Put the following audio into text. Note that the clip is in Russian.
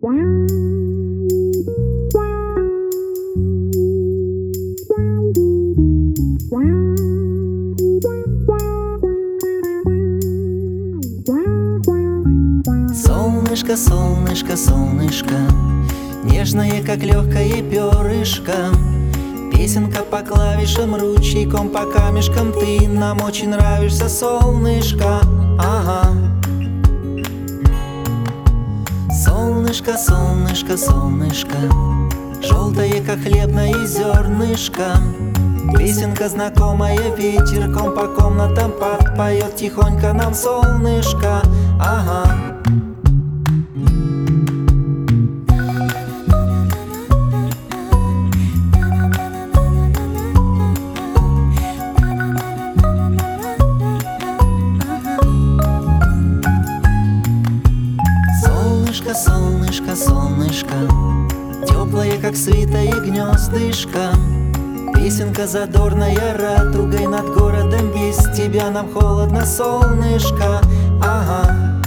Солнышко, солнышко, солнышко, нежное, как легкое перышко. Песенка по клавишам, ручейком по камешкам. Ты нам очень нравишься, солнышко. Ага. Солнышко, солнышко, солнышко, желтое, как хлебное зернышко. Песенка знакомая, ветерком по комнатам подпоет тихонько нам солнышко. Ага. Солнышко, солнышко, солнышко, теплое, как свитое гнездышко. Песенка задорная, радугой над городом. Без тебя нам холодно, солнышко. Ага.